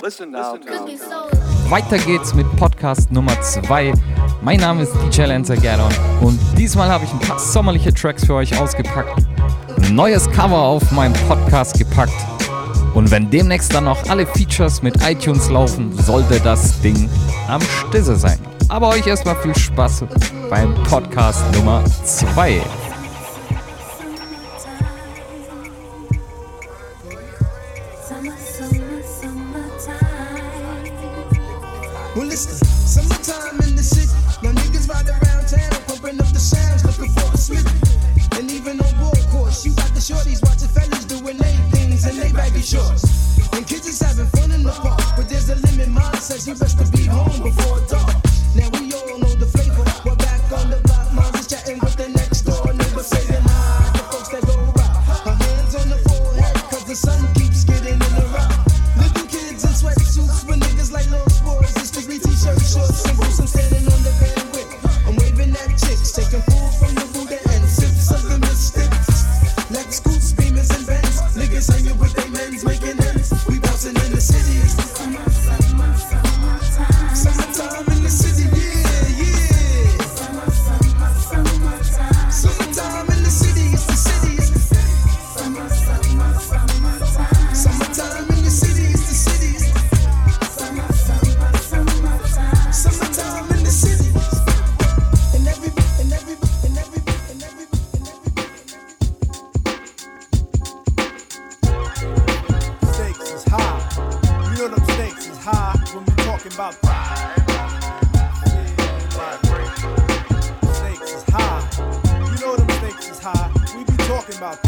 Weiter geht's mit Podcast Nummer 2. Mein Name ist DJ Lancer Gerdon und diesmal habe ich ein paar sommerliche Tracks für euch ausgepackt. Ein neues Cover auf meinem Podcast gepackt. Und wenn demnächst dann noch alle Features mit iTunes laufen, sollte das Ding am Stisse sein. Aber euch erstmal viel Spaß beim Podcast Nummer 2. Well, listen, summertime in the city. My niggas ride around town, pumping up the sounds, looking for a Smith. And even on board course, you got the shorties watching fellas doing they things in they baggy shorts. And kids is having fun in the park, but there's a limit. Mom says you best to be home before dark. Now we all know the flavor. We're back on the block, mom is chatting with the next door neighbor, saying hi. The folks that go by, her hands on the forehead, 'cause the sun keeps getting in the rock. Little kids in sweatsuits with niggas like little sports. T-shirt, shorts, and boots. I'm standing on the bandwidth. I'm waving at chicks, taking food from the Buddha and sips of the mystics. Like scoots, beamers, and bands. Niggas hanging with their men's, making ends. We bouncing in the city. Summertime in the city, yeah, yeah. Summertime in the city, it's the city. Summertime in the city, it's the city. Summertime in the city. And every Stakes is high. You know them stakes is high when we talking about stakes is high. You know them stakes is high. We be talking about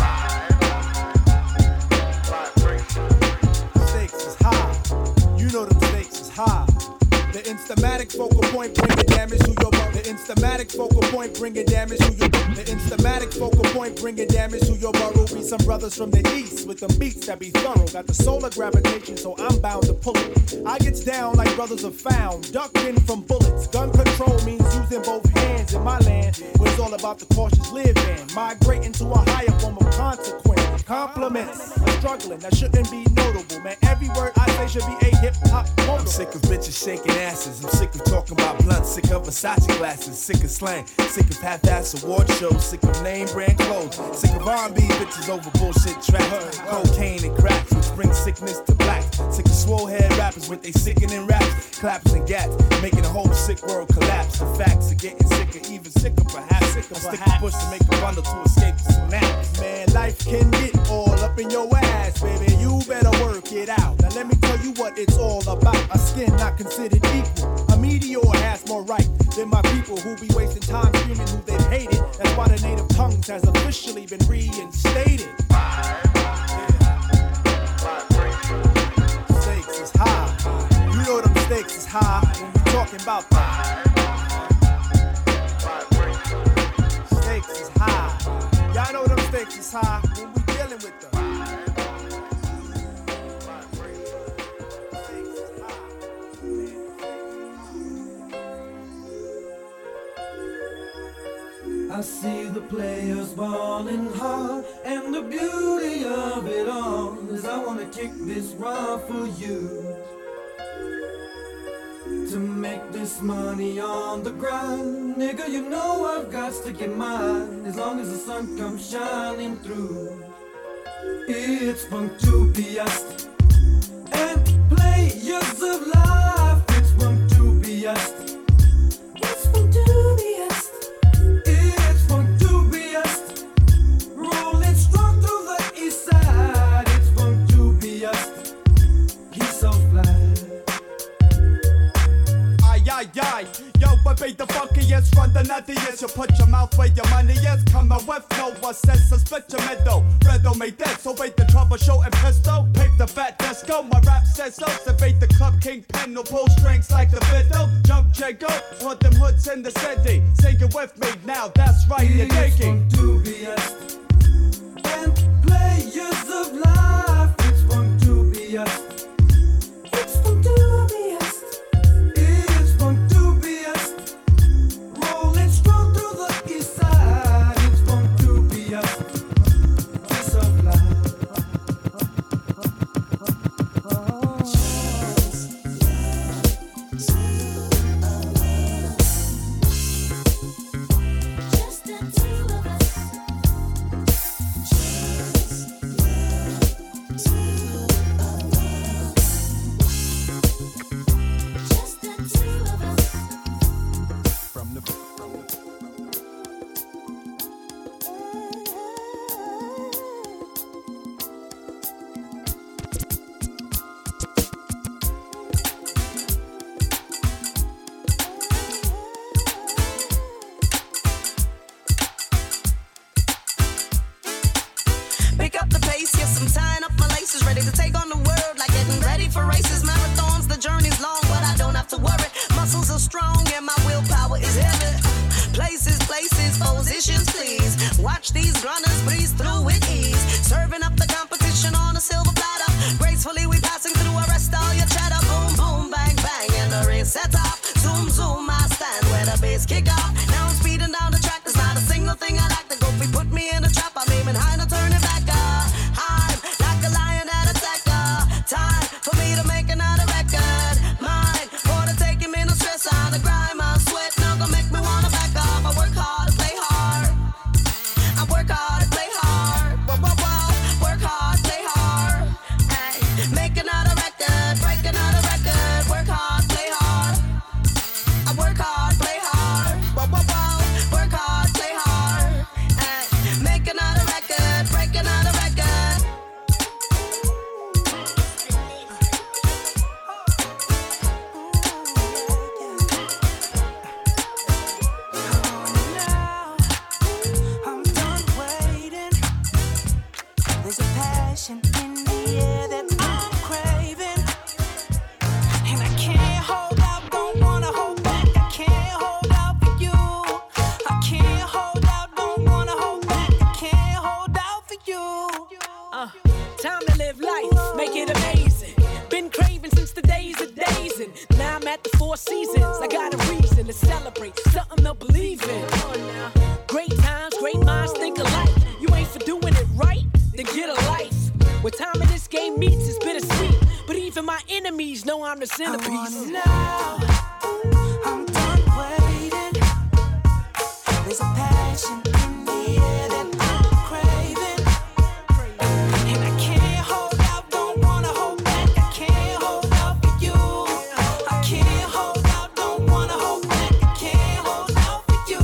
stakes is high. You know them stakes is high. The Instamatic focal point bringing damage to your borough. The Instamatic focal point bringing damage to your borough. The Instamatic focal point bringing damage to your borough. Be some brothers from the east with them beats that be thorough. Got the solar gravitation, so I'm bound to pull it. I gets down like brothers are found, ducking from bullets. Gun control means using both hands in my land, where it's all about the cautious living. Migrating to a higher form of consequence. Compliments, struggling, that shouldn't be notable. Man, every word I say should be a hip-hop quote. I'm sick of bitches shaking asses. I'm sick of talking about blunts. Sick of Versace glasses. Sick of slang. Sick of half-ass award shows. Sick of name brand clothes. Sick of R&B bitches over bullshit tracks. Cocaine and cracks, which brings sickness to blacks. Sick of swole head rappers with they sickening raps. Claps and gats, making the whole sick world collapse. The facts are getting sicker, even sicker perhaps. I'm sick of push to make a bundle to escape the snaps. Man, life can get all up in your ass, baby. You better work it out. Now let me tell you what it's all about. A skin not considered equal. A meteor has more right than my people who be wasting time screaming who they've hated. That's why the native tongues has officially been reinstated. Stakes is high. You know them stakes is high when we talking about that. Stakes is high. Y'all know them stakes is high when we dealing with them. I see the players balling hard, and the beauty of it all is I wanna kick this rod for you. To make this money on the grind, nigga, you know I've got to get mine. As long as the sun comes shining through, it's Puntubiast and players of life. It's Puntubiast. It's Puntubiast. It's Puntubiast. Rolling strong through the east side. It's Puntubiast. He's so fly. Ay, yo, but be the funkiest, run the nuttiest. You put your mouth where your money is. Come with no one sense, so split your middle. Riddle made that, so wait the troubleshoot and pistol. Pick the fat disco, my rap says so. Debate the club kingpin, no pull strings like the fiddle. Jump Jago, put them hoods in the city. Sing it with me now, that's right, you're digging. It's Puntubiast and players of life. It's Puntubiast. It's Puntubiast. It's Puntubiast. Rolling strong through the east side. It's Puntubiast. Piece of life. positions, please. Watch these runners breeze through with ease. Serving up the competition on a silver platter. Gracefully we passing through, arrest all your chatter. Boom, boom, bang, bang, and the ring set off. Zoom, zoom, I stand where the bass kick off. Now I'm speeding down the track, there's not a single thing I like to go. If put me in a trap, I'm aiming high, no turning back. I'm like a lion that attacker. Time for me to make another record. Mine, for the taking me no stress on the grind. My sweat, now gonna make me wanna back off. I work hard to play hard. I work hard to play hard. Whoa, whoa, whoa. Work hard, play hard. Ay, make another record, break another record. Work hard, play hard. I work hard, play hard. Whoa, whoa, whoa. Work hard, play hard. Ay, make another record, break another record. I'm done waiting. There's a passion in the air that I'm craving, and I can't hold out, don't wanna hold back. I can't hold out for you. I can't hold out, don't wanna hold back. I can't hold out for you. Time to live life, make it amazing. Been craving since the days of days, and now I'm at the Four Seasons. I got a reason to celebrate, something to believe in. Great times, great minds think alike. You ain't for doing it right, then get a life. Where time in this game meets is bittersweet, but even my enemies know I'm the centerpiece. Now I'm done waiting. There's a passion in the air that I'm craving, and I can't hold out, don't wanna hold back. I can't hold out for you. I can't hold out, don't wanna hold back. I can't hold out for you.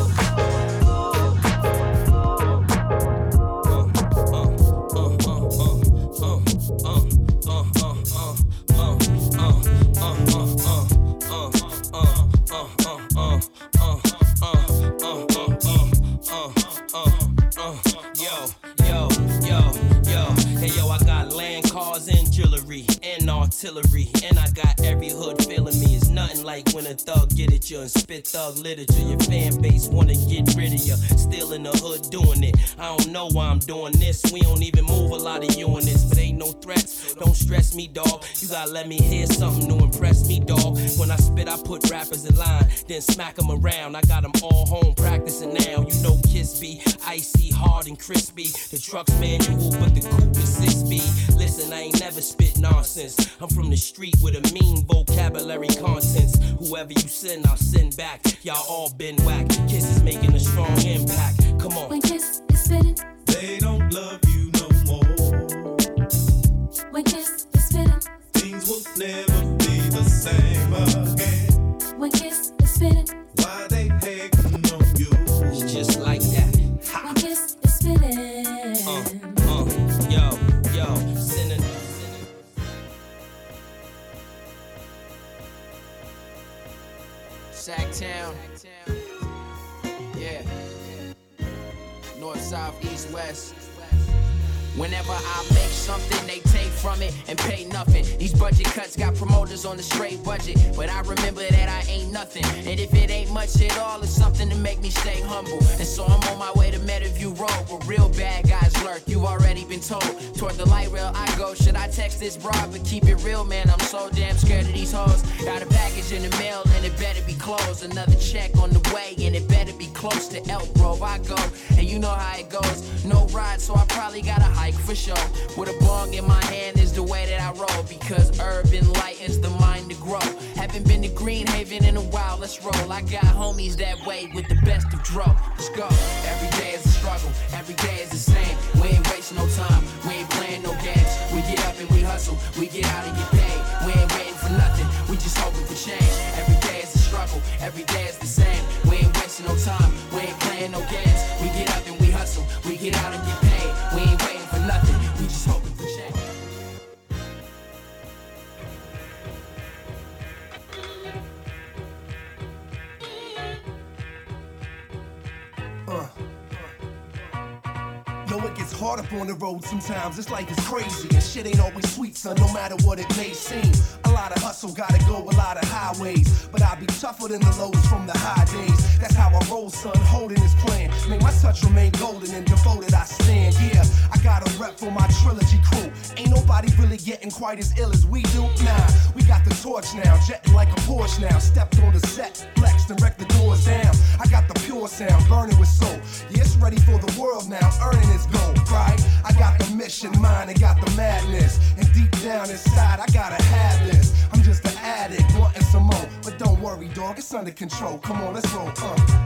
I got land cars and jewelry and artillery, and I got every hood feeling me. It's nothing like when a thug get at you and spit thug literature. Your fan base wanna get rid of you, still in the hood doing it. I don't know why I'm doing this. We don't even move a lot of you in this, but ain't no threats. Don't stress me, dawg. You gotta let me hear something to impress me, dawg. When I spit, I put rappers in line, then smack them around. I got them all home practicing now. You know Kiss be icy, hard and crispy. The truck's manual, but the coupe is 6-speed. Listen, I ain't never spit nonsense. I'm from the street with a mean vocabulary contents. Whoever you send, I'll send back. Y'all all been whack. Kiss is making a strong impact. Come on. When Kiss is spitting, they don't love you no more. When Kiss is spitting, things will never be the same again. When Kiss is spitting, why they hating on you? It's just like that. When Kiss is spitting. Yo, sinning. Sacktown. Yeah. North, south, east, west. Whenever I make something, they take from it and pay nothing. These budget cuts got promoters on the straight budget, but I remember that I ain't nothing. And if it ain't much at all, it's something to make me stay humble. And so I'm on my way to Meadowview Road, where real bad guys lurk. You've already been told. Toward the light rail I go. Should I text this broad, but keep it real, man? I'm so damn scared of these hoes. Got a package in the mail and it better be closed. Another check on the way and it better be close to Elk Grove. I go, and you know how it goes. No ride, so I probably gotta hike for sure. With a bong in my hand is the way that I roll, because herb enlightens the mind to grow. Haven't been to Greenhaven in a while, let's roll. I got homies that way with the best of dro. Let's go. Every day is a struggle, every day is the same. We ain't wasting no time, we ain't playing no games. We get up and we hustle, we get out and get paid. We ain't waiting for nothing, we just hoping for change. Every day is a struggle, every day is the same. We ain't wasting no time, we ain't playing no games. We get up and we hustle, we get out and get paid. We ain't waiting for nothing, we just hoping for change. Yo, it gets hard up on the road sometimes. This life is crazy and shit ain't always sweet, son, no matter what it may seem. A lot of hustle, gotta go a lot of highways, but I be tougher than the lows from the high days. That's how I roll, son, holding this plan. Make my touch remain golden and devoted I stand. Yeah, I got a rep for my trilogy crew. Ain't nobody really getting quite as ill as we do. Nah, we got the torch now, jetting like a Porsche now. Stepped on the set, flexed and wrecked the doors down. I got the pure sound, burning with soul. Yeah, it's ready for the world now, earning its gold, right? I got the mission, mine, and got the madness. And deep down inside, I gotta have this. I'm just an addict, wanting some more. But don't worry, dog, it's under control. Come on, let's roll,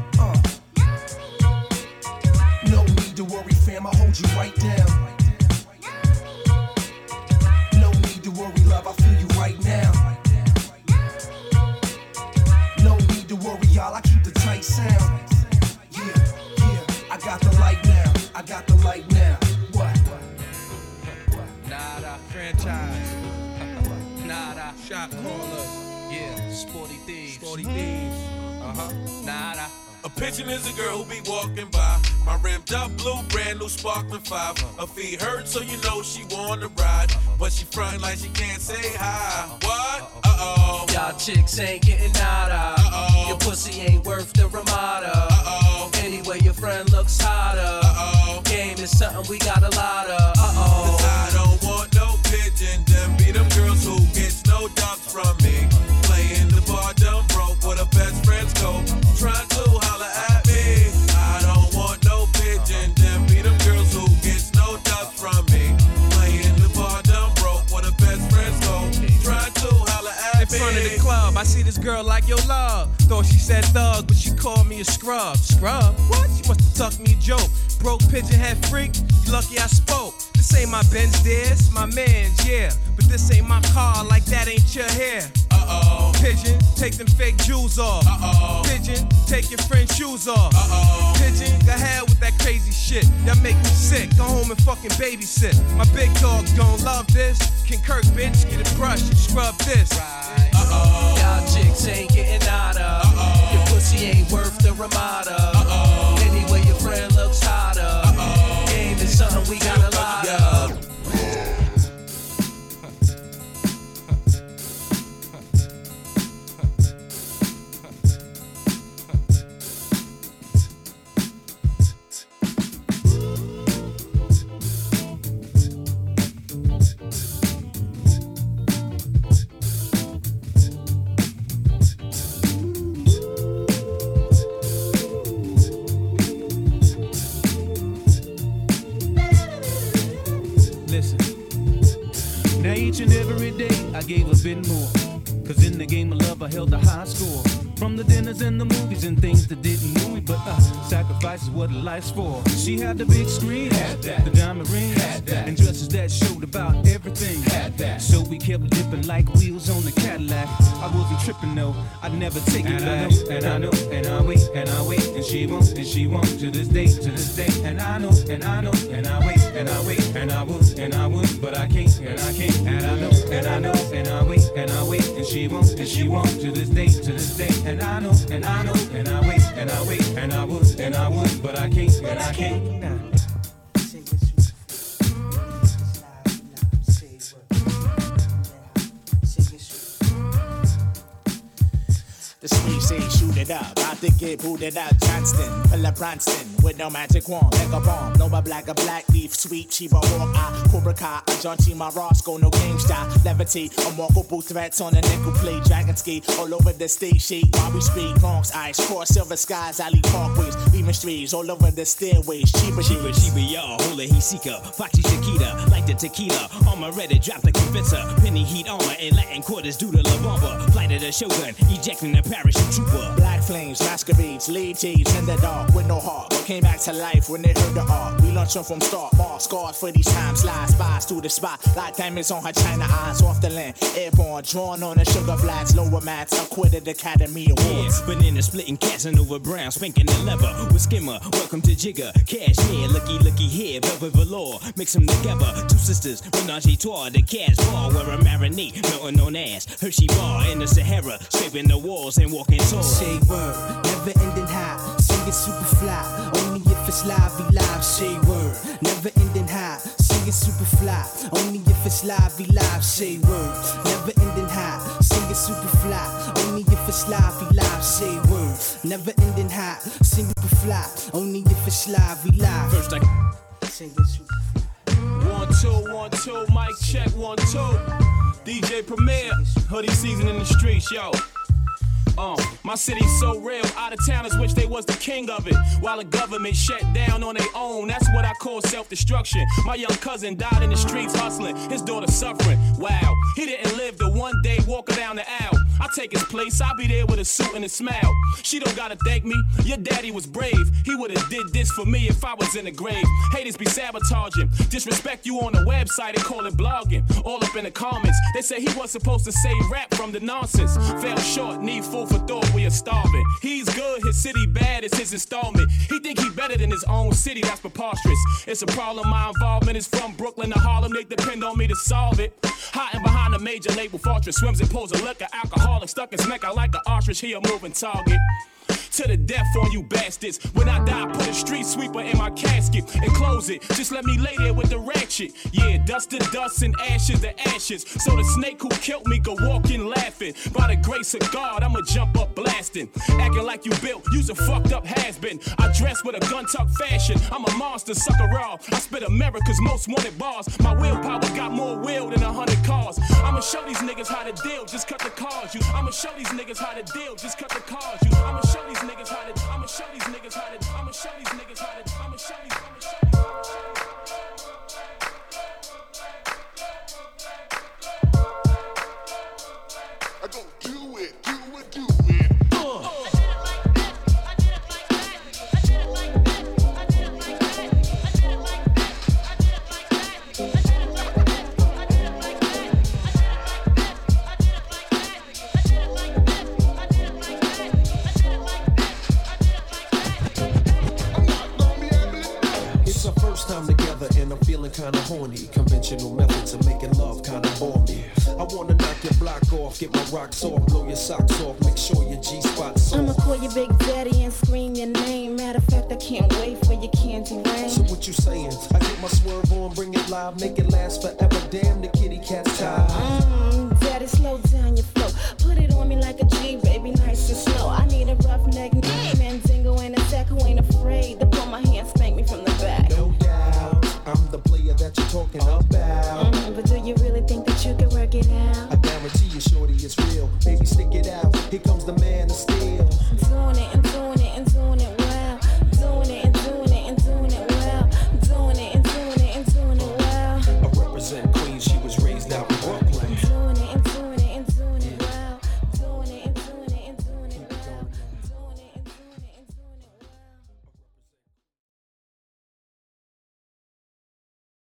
No need to worry, fam, I'll hold you right down. No need to worry, love, I feel you right now. No need to worry, y'all, I keep the tight sound. Yeah, I got the light now, I got the light now. What? Nada, franchise. Nada, shot callers. Yeah, sporty thieves. Nada. A pigeon is a girl who be walking by. My rimed up blue, brand new sparkling 5. Her feet hurt, so you know she wanna ride. But she frontin' like she can't say hi. What? Uh-oh. Y'all chicks ain't getting nada. Uh-oh. Your pussy ain't worth the Ramada. Uh-oh. Anyway, your friend looks hotter. Uh-oh. Game is something we got a lot of. Uh-oh. Cause I don't want no pigeon. Them be them girls who gets no ducks from me. Playing the bar dumb broke where the best friends go. Trying to holler at me. I don't want no pigeon. Them be them girls who gets no ducks from me. Playing the bar dumb broke where the best friends go. Trying to holler at me. In front of the club, I see this girl like your love. Thought she said thug, but she called me a scrub. Scrub? What? She must have tucked me a joke. Broke pigeon head freak, you lucky I spoke. This ain't my Benz, this my man's, yeah. But this ain't my car, like that ain't your hair. Uh-oh. Pigeon, take them fake jewels off. Uh-oh. Pigeon, take your friend's shoes off. Uh-oh. Pigeon, go ahead with that crazy shit. Y'all make me sick, go home and fucking babysit. My big dog don't love this. King Kirk, bitch, get a brush and scrub this. Right. Uh-oh. Y'all chicks ain't getting nada. Uh-oh. Your pussy ain't worth the Ramada. Uh-oh. Anyway, your friend looks hotter. Uh-oh. Game is something we got a lot of. Now each and every day I gave a bit more. Cause in the game of love I held a high score. From the dinners and the movies and things that didn't move me, but sacrifice is what life's for. She had the big screen, had that. The diamond rings, had that. And dresses that showed about everything, had that. So we kept dipping like wheels on the Cadillac. I wasn't tripping though, I'd never take it back. And I know, and I wait, and she won't, to this day, And I know, and I wait, and I would, but I can't, and I know, and I wait, and she won't, to this day, And I know, and I wait, and I would, but I can't, and I can't. The street say shoot it up, I think it booted out Johnston, Bella Branston, with no magic wand, mega bomb, no a black leaf, sweet, Chiba Hawk, Cobra Kai, John T. My Roscoe, no game style, levitate, unwalkable threats on a nickel plate, dragon ski, all over the state shade, while we speak, Bronx ice, cross silver skies, alley parkways, even streets, all over the stairways, Chiba, y'all, hula he seeker, Foxy Shakita, like the tequila, armor ready, drop the convincer, penny heat armor, in Latin quarters, due to La Bamba, flight of the Shogun, ejecting the parachute trooper. Black flames, masquerades, lead tees in the dark with no heart, but came back to life when they heard the art. We launched from start, bar scarred for these times, slide spies through the spot, like diamonds on her China eyes, off the land, airborne, drawn on the sugar flats, lower mats, acquitted Academy Awards. Yeah, banana splitting Casanova Brown, spanking the leather with skimmer. Welcome to Jigger, cashmere, looky here, velvet velour, mix them together. Two sisters, menage a trois, the cash bar, where a marinade, nothing known as Hershey Bar in the Sahara, scraping the walls and walking tall. Say word, never ending high, sing it super fly, only if it's live, be live. Say word, never only if it's live, we live, say word. Never ending high, sing it super fly, only if it's live, we live, say word. Never ending high, sing super fly, only if it's live, we live. First I sing it super fly. 1 2 mic check 1 2. DJ Premier, hoodie season in the streets, yo. My city's so real, out of towners wish they was the king of it. While the government shut down on their own, that's what I call self-destruction. My young cousin died in the streets hustling, his daughter suffering. Wow, he didn't live to one day walk her down the aisle. I take his place, I'll be there with a suit and a smile. She don't gotta thank me, your daddy was brave. He would've did this for me if I was in the grave. Haters be sabotaging, disrespect you on the website and call it blogging. All up in the comments, they say he was supposed to say rap from the nonsense. Fell short, need food for thought, we are starving. He's good, his city bad, it's his installment. He think he better than his own city, that's preposterous. It's a problem, my involvement is from Brooklyn to Harlem. They depend on me to solve it. Hiding behind a major label fortress, swims in pools of liquor, alcoholic, stuck his neck out like an ostrich, he a moving target. To the death on you bastards. When I die, put a street sweeper in my casket and close it. Just let me lay there with the ratchet. Yeah, dust to dust and ashes to ashes. So the snake who killed me could walk in laughing. By the grace of God, I'ma jump up blasting. Acting like you built, you's a fucked up has-been. I dress with a gun tuck fashion. I'm a monster, sucker raw. I spit America's most wanted bars. My willpower got more will than 100 cars. I'ma show these niggas how to deal, just cut the cards. I'ma show these niggas how to deal, just cut the cards. I'ma show these niggas how to, I'ma show these niggas how to, I'ma show these niggas how to, I'ma show these, I'ma show these. I gon' do it. Time together and I'm feeling kinda horny. Conventional methods of making love kinda bore me. I wanna knock your block off, get my rocks off, blow your socks off, make sure your G-spot's off. I'ma call your big daddy and scream your name. Matter of fact, I can't wait for your candy rain. So what you saying? I get my swerve on, bring it live, make it last forever. Damn, the kitty cat's tired.